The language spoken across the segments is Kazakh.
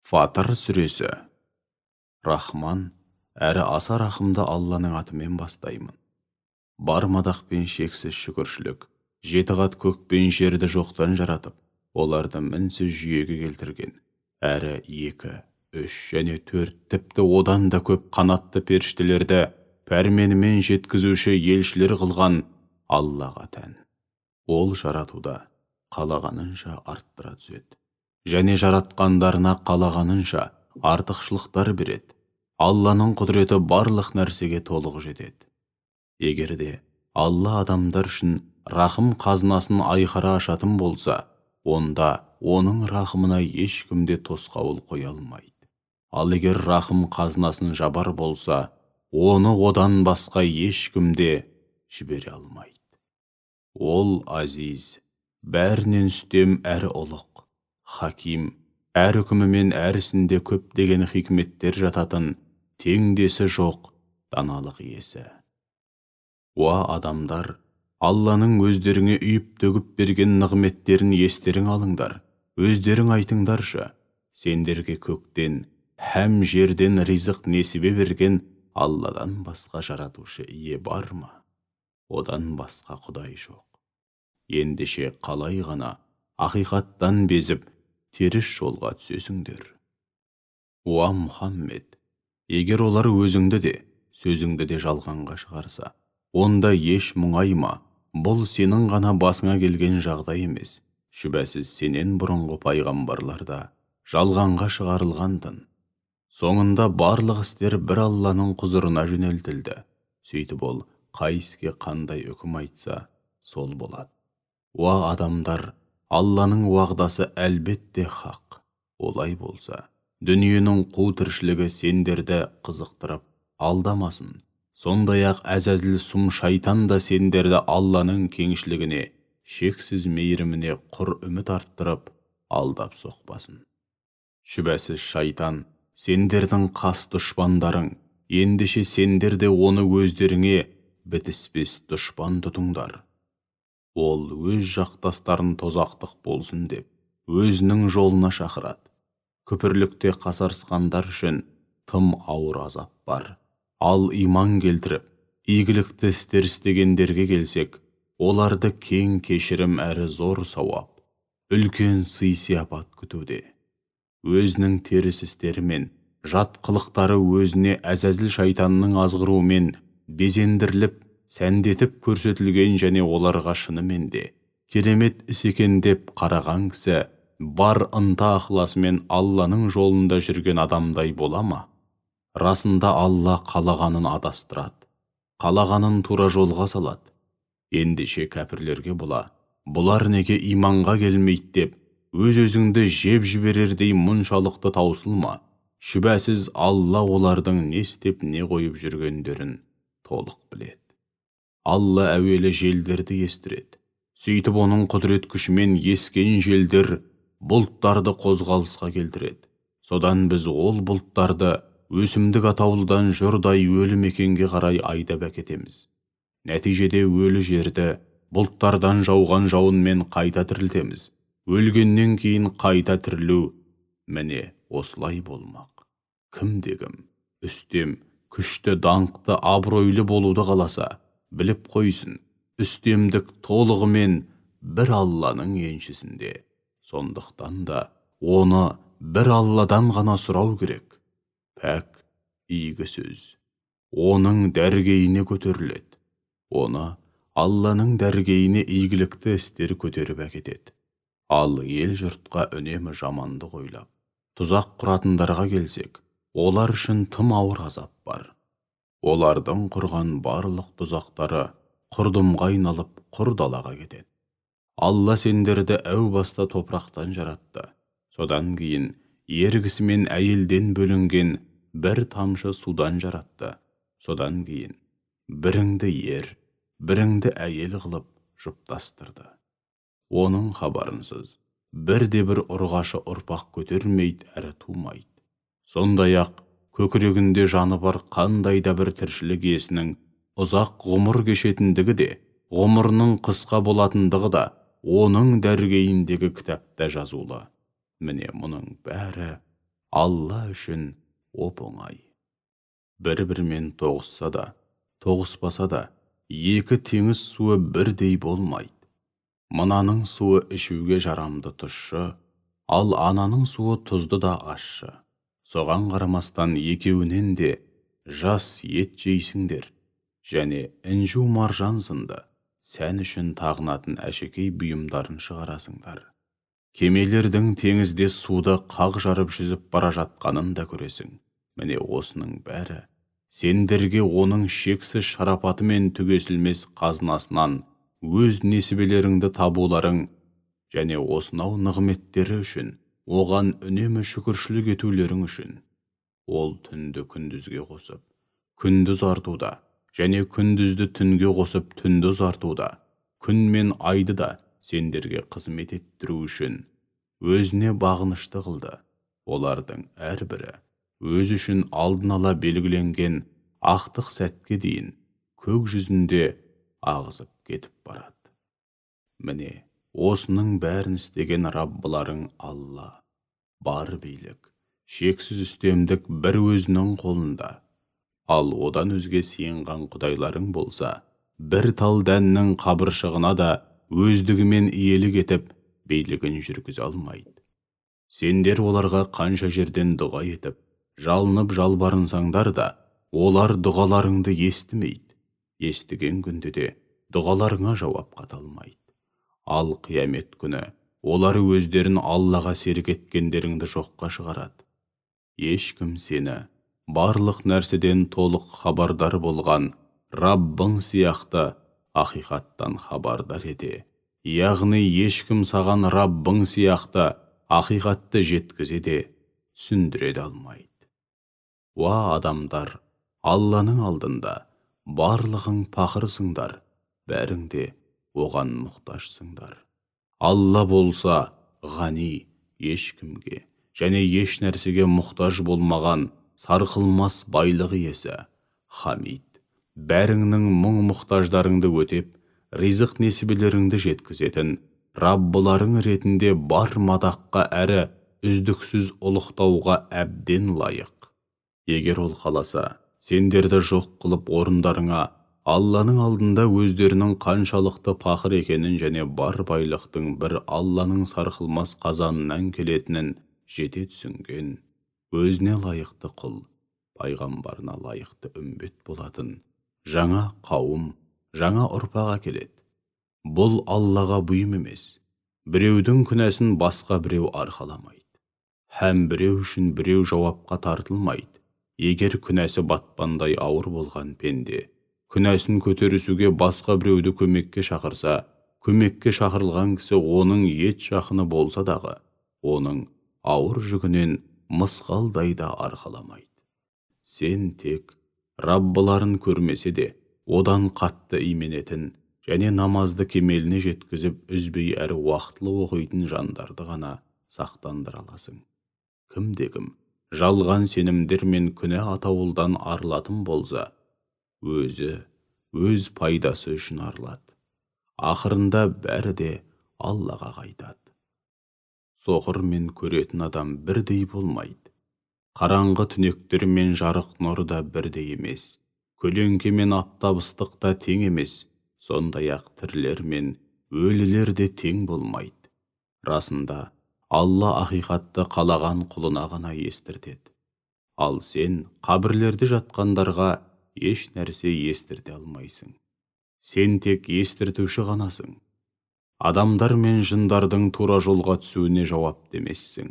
Фатыр сүресі. Рахман әрі аса рахымды Алланың атымен бастаймын. Бар мадақ пен шексіз шүкіршілік, жеті қат көк пен жерді жоқтан жаратып, оларды мінсіз жүйеге келтірген, әрі 2, 3 және 4 тіпті одан да көп қанатты періштелерді пәрменімен жеткізуші елшілер қылған Аллаға тән. Ол жаратуда қалағанынша арттыра түседі, және жаратқандарына қалағанынша артықшылықтар береді. Алланың құдіреті барлық нәрсеге толық жетеді. Егерде Алла адамдар үшін рахым қазынасын айқара ашатын болса, онда оның рахымына ешкімде тосқауыл қоя алмайды. Ал егер рахым қазынасын жабар болса, оны одан басқа ешкімде жібере алмайды. Ол азиз, бәрінен үстем әрі ұлық, хаким, әр үкімімен әр ісінде көптеген хикметтер жататын, теңдесі жоқ даналық иесі. Уа адамдар, Алланың өздеріңе үйіп төгіп берген нығметтерін естерің алыңдар, өздерің айтыңдаршы, сендерге көктен һәм жерден ризық несібе берген Алладан басқа жаратушы ие бар ма? Одан басқа құдай жоқ. Ендеше қалай ғана ақиқаттан безіп, теріс жолға түсесіңдер. Уа Мұхаммед, егер олар өзіңді де, сөзіңді де жалғанға шығарса, онда еш мұңайма, бұл сенің ғана басыңа келген жағдай емес. Шүбәсіз сенен бұрынғы пайғамбарларда жалғанға шығарылғандын. Соңында барлық істер бір Алланың құзырына жөнелтілді. Сөйтіп ол қай іске қандай үкім айтса, сол болады. Уа адамдар, Алланың уағдасы әлбетте хақ. Олай болса, дүниенің қу тіршілігі сендерді қызықтырып алдамасын. Сондай-ақ әзәзіл сұм шайтан да сендерді Алланың кеңшілігіне, шексіз мейіріміне құр үміт арттырып, алдап соқпасын. Шүбәсіз шайтан сендердің қас дұшпандарың, ендеше сендер де оны өздеріңе бітіспес дұшпан тұтыңдар. Ол өз жақтастарын тозақтық болсын деп, өзінің жолына шақырады. Күпірлікте қасарысқандар үшін тым ауыр азап бар. Ал иман келтіріп, игілікті істер істегендерге келсек, оларды кең кешірім әрі зор сауап, үлкен сый-сияпат күтуде. Өзінің теріс істерімен, жат қылықтары өзіне әзәзіл шайтанның азғыруымен безендіріліп, сәндетіп көрсетілген және оларға шынымен де керемет іс екен деп қараған кісі бар ынта-ықыласымен Алланың жолында жүрген адамдай бола ма? Расында Алла қалағанын адастырады, қалағанын тура жолға салады. Ендеше кәпірлерге бұлар неге иманға келмейді деп, өз-өзіңді жеп жіберердей мұншалықты таусылма. Шүбәсіз Алла олардың не істеп не қойып жүргендерін толық біледі. Алла әуелі желдерді естіреді. Сөйтіп оның құдірет күшімен ескен желдер бұлттарды қозғалысқа келтіреді. Содан біз ол бұлттарды өсімдік атаулыдан жұрдай өлі мекенге қарай айдап әкетеміз. Нәтижеде өлі жерді бұлттардан жауған жауынмен қайта тірілтеміз. Өлгеннен кейін қайта тірілу, міне осылай болмақ. Кім-дегім, үстем, күшті, даңқты, абыройлы болуды қаласа, біліп қойсын, үстемдік толығымен бір Алланың еншісінде. Сондықтан да оны бір Алладан ғана сұрау керек. Пәк, игі сөз, оның дәргейіне көтеріледі. Оны Алланың дәргейіне игілікті істер көтеріп әкетеді. Ал ел жұртқа үнемі жаманды ойлап, тұзақ құратындарға келсек, олар үшін тым ауыр азап бар. Олардың құрған барлық тұзақтары құрдымға айналып, құр далаға кетеді. Алла сендерді әу баста топырақтан жаратты. Содан кейін ер кісі мен әйелден бөлінген бір тамшы судан жаратты. Содан кейін біріңді ер, біріңді әйел қылып жұптастырды. Оның хабарынсыз бірде-бір ұрғашы ұрпақ көтермейді әрі тумайды. Сондай-ақ көкірегінде жаны бар қандай да бір тіршілік иесінің ұзақ ғұмыр кешетіндігі де, ғұмырының қысқа болатындығы да оның дәргейіндегі кітапта жазулы. Міне мұның бәрі Алла үшін оп-оңай. Бір-бірімен тоғысса да, тоғыспаса да, екі теңіз суы бірдей болмайды. Мынаның суы ішуге жарамды тұщы, ал ананың суы тұзды да ащы. Соған қарамастан екеуінен де жас ет жейсіңдер, және інжу маржан сынды сән үшін тағынатын әшекей бұйымдарын шығарасыңдар. Кемелердің теңізде суды қақ жарып жүзіп бара жатқанын да көресің. Міне осының бәрі сендерге оның шексіз шарапаты мен түгесілмес қазынасынан өз несібелеріңді табуларың және осынау нығметтері үшін оған үнемі шүкіршілік етулерің үшін. Ол түнді күндізге қосып, күнді ұзартуда, және күндізді түнге қосып, түнді ұзартуда, күн мен айды да сендерге қызмет еттіру үшін өзіне бағынышты қылды. Олардың әрбірі өз үшін алдын ала белгіленген ақтық сәтке дейін көк жүзінде ағызып кетіп барады. Міне, осының бәрін істеген Раббыларың Алла, бар билік, шексіз үстемдік бір өзінің қолында. Ал одан өзге сиынған құдайларың болса, бір тал дәннің қабыршығына да өздігімен иелік етіп, билігін жүргізе алмайды. Сендер оларға қанша жерден дұға етіп, жалынып жалбарынсаңдар да, олар дұғаларыңды естімейді. Естіген күнде де дұғаларыңа жауап қата алмайды. Ал қиямет күні олар өздерін Аллаға серік еткендеріңді жоққа шығарады. Ешкім сені барлық нәрседен толық хабардар болған Раббың сияқты ақиқаттан хабардар ете. Яғни ешкім саған Раббың сияқты ақиқатты жеткізе де, түсіндіре де алмайды. Уа адамдар, Алланың алдында барлығың пақырсыңдар, бәрің де оған мұқтажсыңдар. Алла болса ғани, ешкімге және еш нәрсеге мұқтаж болмаған сарқылмас байлық иесі, Хамид, бәріңнің мұң-мұқтаждарыңды өтеп, ризық несібелеріңді жеткізетін Раббыларың ретінде бар мадаққа әрі үздіксіз ұлықтауға әбден лайық. Егер ол қаласа, сендерді жоқ қылып орындарыңа Алланың алдында өздерінің қаншалықты пақыр екенін және бар байлықтың бір Алланың сарқылмас қазанынан келетінін жете түсінген, өзіне лайықты құл, пайғамбарына лайықты үмбет болатын жаңа қауым, жаңа ұрпақ әкеледі. Бұл Аллаға бұйым емес. Біреудің күнәсін басқа біреу арқаламайды. Һәм біреу үшін біреу жауапқа тартылмайды. Егер күнәсі батпандай ауыр болған пенде, күнәсін көтерісуге басқа біреуді көмекке шақырса, көмекке шақырылған кісі оның ет жақыны болса дағы, оның ауыр жүгінен мысқалдай да арқаламайды. Сен тек Раббыларын көрмесе де, одан қатты именетін және намазды кемеліне жеткізіп, үзбей әрі уақытлы оқитын жандарды ғана сақтандыра аласың. Кімде-кім жалған сенімдер мен күнә атаулыдан арылатын болса, өзі, өз пайдасы үшін арылады. Ақырында бәрі де Аллаға қайтады. Соқыр мен көретін адам бірдей болмайды. Қараңғы түнектер мен жарық нұры да бірдей емес. Көлеңке мен аптап ыстық та тең емес. Сондай-ақ тірілер мен өлілер де тең болмайды. Расында, Алла ақиқатты қалаған құлына ғана естіртеді. Ал сен қабірлерде жатқандарға еш нәрсе естірте алмайсың. Сен тек естіртуші ғанасың. Адамдар мен жындардың тура жолға түсуіне жауап демессің.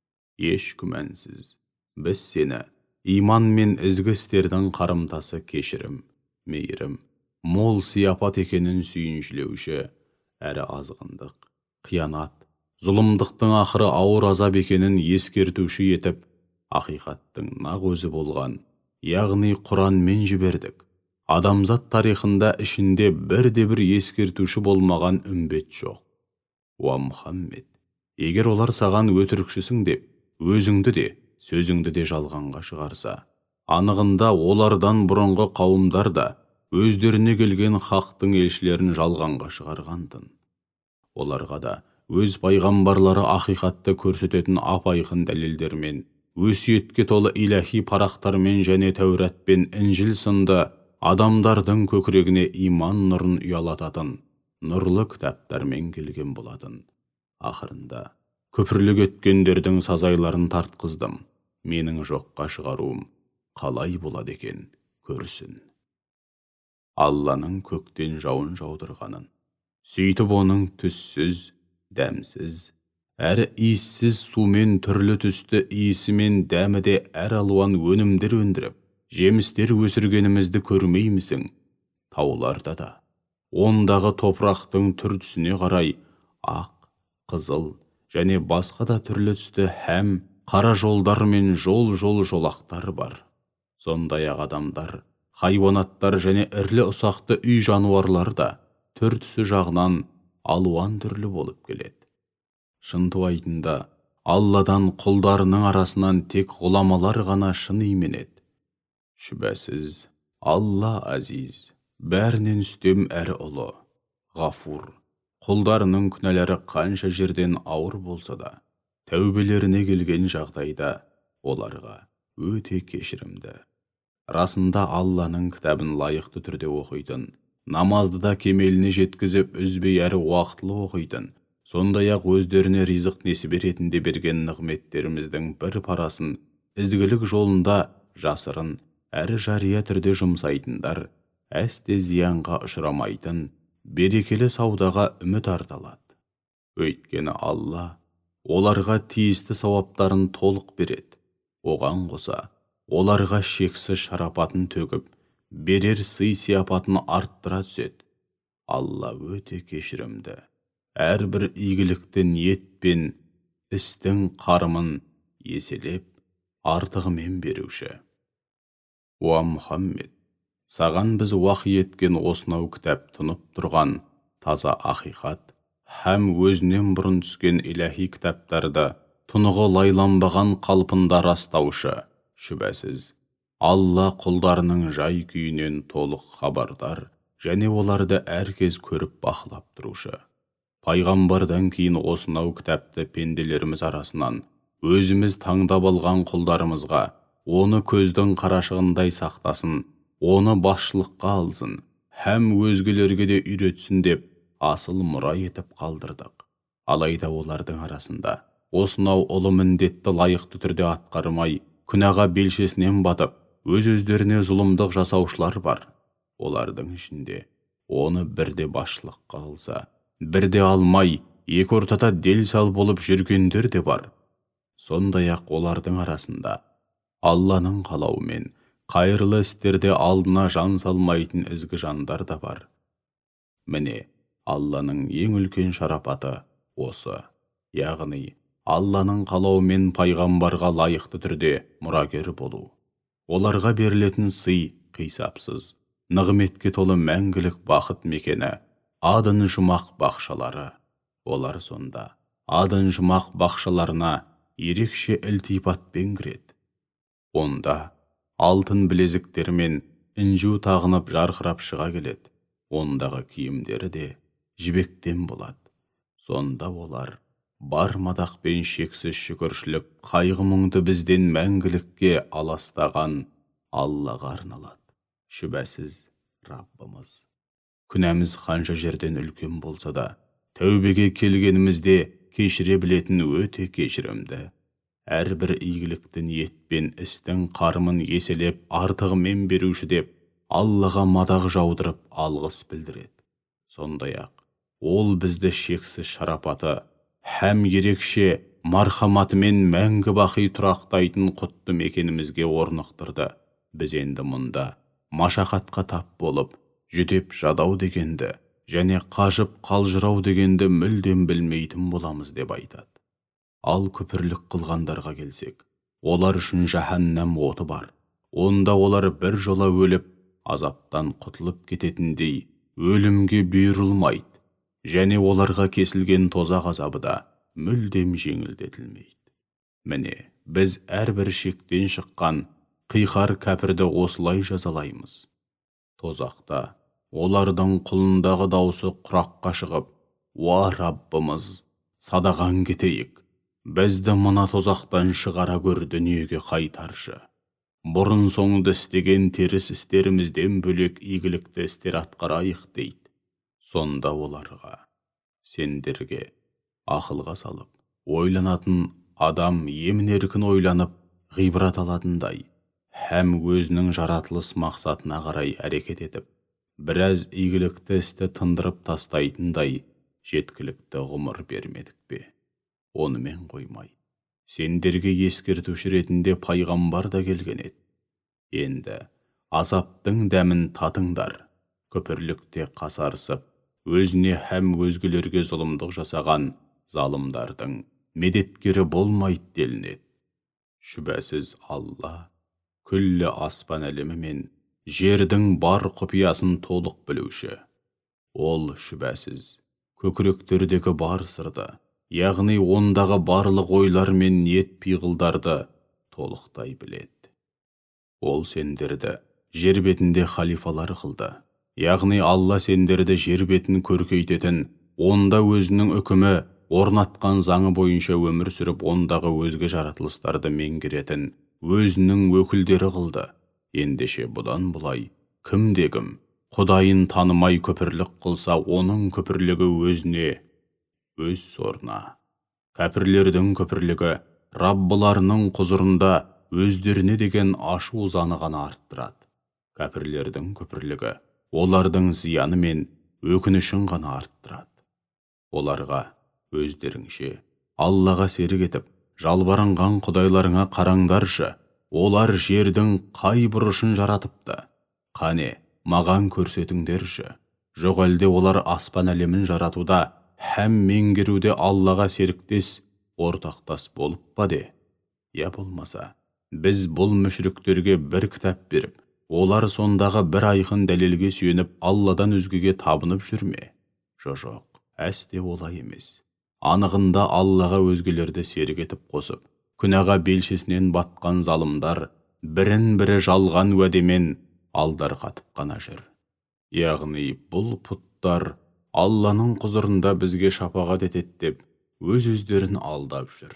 Еш күмәнсіз, біз сені иман мен ізгі істердің қарымтасы кешірім, мейірім, мол сияпат екенін сүйіншілеуші, әрі азғындық, қиянат, зұлымдықтың ақыры ауыр азап екенін ескертуші етіп, ақиқаттың нақ өзі болған, яғни Құранмен жібердік. Адамзат тарихында ішінде бірде-бір ескертуші болмаған үмбет жоқ. Уа Мұхаммед, егер олар саған өтірікшісің деп, өзіңді де, сөзіңді де жалғанға шығарса, анығында олардан бұрынғы қауымдар да өздеріне келген хақтың елшілерін жалғанға шығарғантын. Оларға да өз пайғамбарлары ақиқатты көрсететін ап-айқын дәлелдермен өсиетке толы иләһи парақтармен және Тәурат пен Інжіл сынды адамдардың көкірегіне иман нұрын ұялататын нұрлы кітаптармен келген болатын. Ақырында күпірлік еткендердің сазайларын тартқыздым. Менің жоққа шығаруым қалай болады екен, көрсін. Алланың көктен жауын жаудырғанын, сөйтіп оның түссіз, дәмсіз, әрі иіссіз сумен түрлі түсті иісі мен дәмі де әр алуан өнімдер өндіріп, жемістер өсіргенімізді көрмеймісің? Тауларда да, ондағы топырақтың түр түсіне қарай, ақ, қызыл және басқа да түрлі түсті һәм қара жолдар мен жолақтар бар. Сондай-ақ адамдар, хайуанаттар және ірілі ұсақты үй жануарлар да түр түсі жағынан алуан түрлі болып келеді. Шынтуайтында Алладан құлдарының арасынан тек ғұламалар ғана шын именеді. Шүбәсіз, Алла азиз, бәрінен үстем әрі ұлы, ғафур. Құлдарының күнәлері қанша жерден ауыр болса да, тәубелеріне келген жағдайда оларға өте кешірімді. Расында Алланың кітабын лайықты түрде оқитын, намазды да кемеліне жеткізіп үзбей әрі уақытылы оқитын, сондай-ақ өздеріне ризық несібе ретінде берген нығметтеріміздің бір парасын ізгілік жолында жасырын әрі жария түрде жұмсайтындар, әсте зиянға ұшырамайтын, берекелі саудаға үміт арталады. Өйткені Алла оларға тиісті сауаптарын толық береді. Оған қоса, оларға шексіз шарапатын төгіп, берер сый сияпатын арттыра түседі. Алла өте кешірімді, әрбір игілікті ниет пен істің қарымын еселеп, артығымен беруші. Уа Мұхаммед, саған біз уахи еткен осынау кітап тұнып тұрған таза ақиқат һәм өзінен бұрын түскен иләһи кітаптарды тұнығы лайланбаған қалпында растаушы. Шүбәсіз, Алла құлдарының жай күйінен толық хабардар және оларды әркез көріп бақылап тұрушы. Пайғамбардан кейін осынау кітапты пенделеріміз арасынан өзіміз таңдап алған құлдарымызға оны көздің қарашығындай сақтасын, оны басшылыққа алсын, һәм өзгелерге де үйретсін деп асыл мұра етіп қалдырдық. Алайда олардың арасында осынау ұлы міндетті лайықты түрде атқармай, күнәға белшесінен батып, өз-өздеріне зұлымдық жасаушылар бар. Олардың ішінде оны бірде басшылыққа алса, бірде алмай, екі ортада дел-сал болып жүргендер де бар. Сондай-ақ олардың арасында Алланың қалауымен қайырлы істерде алдына жан салмайтын ізгі жандар да бар. Міне, Алланың ең үлкен шарапаты осы, яғни Алланың қалауымен пайғамбарға лайықты түрде мұрагер болу. Оларға берілетін сый қисапсыз, нығметке толы мәңгілік бақыт мекені, адын жұмақ бақшалары. Олар сонда адын жұмақ бақшаларына ерекше ілтипатпен кіреді. Онда алтын білезіктер мен інжу тағынып жарқырап шыға келеді. Ондағы киімдері де жібектен болады. Сонда олар бар мадақ пен шексіз шүкіршілік қайғы мұңды бізден мәңгілікке аластаған Аллаға арналады. Шүбәсіз, Раббымыз, күнәміз қанша жерден үлкен болса да, тәубеге келгенімізде кешіре білетін өте кешірімді. Әрбір игілікті ниет пен істің қарымын еселеп, артығымен беруші деп, Аллаға мадақ жаудырып алғыс білдіреді. Сондай-ақ, ол бізді шексіз шарапаты һәм ерекше мархаматымен мәңгі бақи тұрақтайтын құтты мекенімізге орнықтырды. Біз енді мұнда машақатқа тап болып, жүдеп жадау дегенді және қажып қалжырау дегенді мүлдем білмейтін боламыз деп айтады. Ал күпірлік қылғандарға келсек, олар үшін жаһаннам оты бар. Онда олар бір жола өліп, азаптан құтылып кететіндей өлімге бұйырылмайды, және оларға кесілген тозақ азабы да мүлдем жеңілдетілмейді. Міне, біз әрбір шектен шыққан қиқар кәпірді осылай жазалаймыз. Тозақта олардың құлындағы даусы құраққа шығып, «Уа Раббымыз, садаған кетейік, Бізді мына тозақтан шығара көр, дүниеге қайтаршы. Бұрын соңды істеген теріс істерімізден бөлек игілікті істер атқарайық дейді. Сонда оларға, сендерге ақылға салып, ойланатын адам емін-еркін ойланып, ғибрат алатындай, һәм өзінің жаратылыс мақсатына қарай әрекет етіп, біраз игілікті істі тындырып тастайтындай жеткілікті ғұмыр бермедік пе? Онымен қоймай, сендерге ескертуші ретінде пайғамбар да келген еді. Енді азаптың дәмін татыңдар. Күпірлікте қасарысып, өзіне һәм өзгелерге зұлымдық жасаған залымдардың медеткері болмайды делінеді. Шүбәсіз Алла күллі аспан әлемі мен жердің бар құпиясын толық білуші. Ол шүбәсіз көкіректердегі бар сырды, яғни ондағы барлық ойлар мен ниет пиғылдарды толықтай біледі. Ол сендерді жер бетінде халифалар қылды. Яғни Алла сендерді жер бетін көркейтетін, онда өзінің үкімі орнатқан заңы бойынша өмір сүріп, ондағы өзге жаратылыстарды меңгеретін өзінің өкілдері қылды. Ендеше бұдан бұлай кім-де-кім Құдайын танымай күпірлік қылса, оның күпірлігі өзіне өз сорына. Кәпірлердің күпірлігі Раббыларының құзырында өздеріне деген ашу заны ғана арттырады. Кәпірлердің күпірлігі олардың зияны мен өкінішін ғана арттырады. Оларға өздеріңше Аллаға серік етіп, жалбарынған құдайларыңа қараңдаршы, олар жердің қай бұрышын жаратыпты? Қане, маған көрсетіңдерші. Жоқ әлде олар аспан әлемін жаратуда һәм меңгеруде Аллаға серіктес, ортақтас болып па де? Я болмаса, біз бұл мүшриктерге бір кітап беріп, олар сондағы бір айқын дәлелге сүйеніп, Алладан өзгеге табынып жүрме? Жоқ, әсте олай емес. Анығында Аллаға өзгелерді серік етіп қосып, күнәға белшесінен батқан залымдар бірін-бірі жалған уәдемен алдарқатып қана жүр. Яғни бұл пұттар Алланың құзырында бізге шапағат етеді деп, өз-өздерін алдап жүр.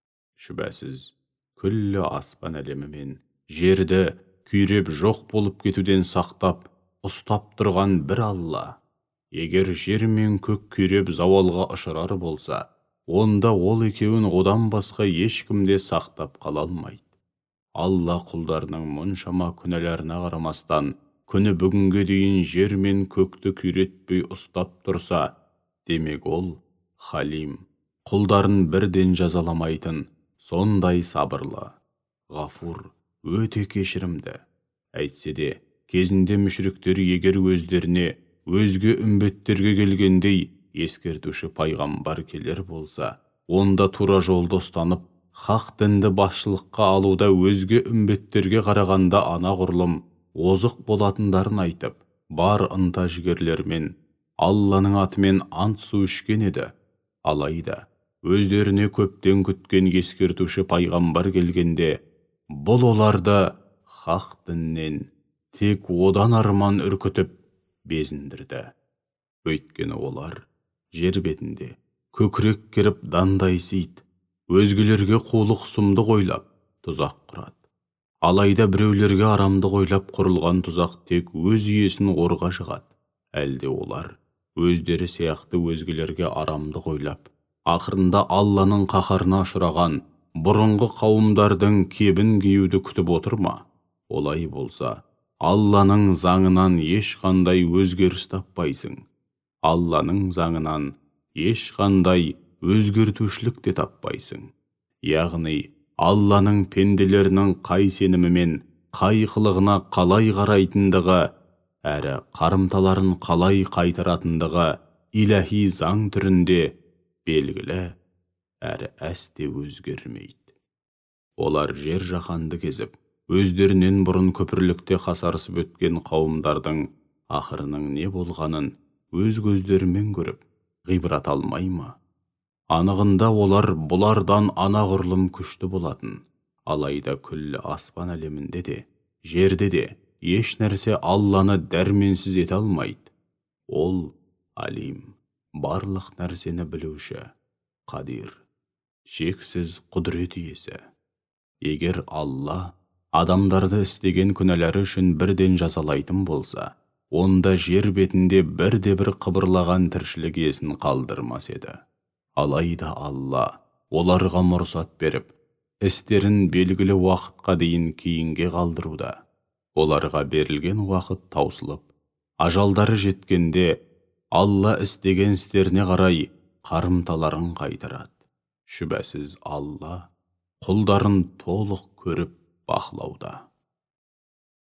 Шүбәсіз, күллі аспан әлемі мен жерді күйреп жоқ болып кетуден сақтап, ұстап тұрған бір Алла. Егер жер мен көк күйреп зауалға ұшырар болса, онда ол екеуін одан басқа ешкімде сақтап қала алмайды. Алла құлдарының мұншама күнәларына қарамастан, күні бүгінге дейін жер мен көкті күйретпей ұстап тұрса, демек ол Халим, құлдарын бірден жазаламайтын, сондай сабырлы, ғафур, өте кешірімді. Әйтсе де, кезінде мүшриктер егер өздеріне, өзге үмбеттерге келгендей ескертуші пайғамбар келер болса, онда тура жолды ұстанып, хақ дінді басшылыққа алуда өзге үмбеттерге қарағанда анағұрлым озық болатындарын айтып, бар ынта жігерлермен Алланың атымен ант су ішкен еді. Алайда, өздеріне көптен күткен ескертуші пайғамбар келгенде, бұл оларды хақ діннен тек одан арман үркітіп безіндірді. Өйткені олар жер бетінде көкірек керіп дандайсиды, өзгелерге қулық сұмдық ойлап тұзақ құрады. Алайда біреулерге арамдық ойлап құрылған тұзақ тек өз иесін орға жығады. Әлде олар өздері сияқты өзгелерге арамдық ойлап, ақырында Алланың қаһарына ұшыраған бұрынғы қауымдардың кебін киюді күтіп отыр ма? Олай болса, Алланың заңынан ешқандай өзгеріс таппайсың. Алланың заңынан ешқандай өзгертушілік те таппайсың. Яғни, Алланың пенделерінің қай сенімі мен қай қылығына қалай қарайтындығы, әрі қарымталарын қалай қайтаратындығы иләһи заң түрінде белгілі, әрі әсте өзгермейді. Олар жер жаһанды кезіп, өздерінен бұрын күпірлікте қасарысып өткен қауымдардың ақырының не болғанын өз көздерімен көріп, ғибрат алмай ма? Анығында олар бұлардан анағұрлым күшті болатын. Алайда күллі аспан әлемінде де, жерде де еш нәрсе Алланы дәрменсіз ете алмайды. Ол Алим, барлық нәрсені білуші, Қадир, шексіз құдірет иесі. Егер Алла адамдарды істеген күнәлары үшін бірден жазалайтын болса, онда жер бетінде бірде-бір қыбырлаған тіршілік иесін қалдырмас еді. Алайда Алла оларға мұрсат беріп, істерін белгілі уақытқа дейін кейінге қалдыруда. Оларға берілген уақыт таусылып, ажалдары жеткенде Алла істеген істеріне қарай қарымталарын қайтарады. Шүбәсіз Алла құлдарын толық көріп бақылауда.